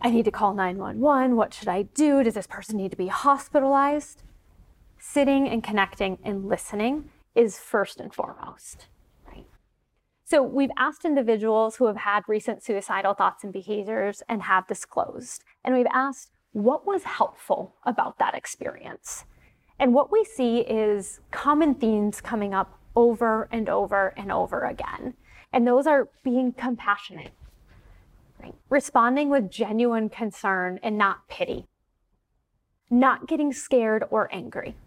I need to call 911. What should I do? Does this person need to be hospitalized? Sitting and connecting and listening is first and foremost, right? So we've asked individuals who have had recent suicidal thoughts and behaviors and have disclosed, and we've asked what was helpful about that experience. And what we see is common themes coming up over and over and over again. And those are being compassionate, right? Responding with genuine concern and not pity, not getting scared or angry,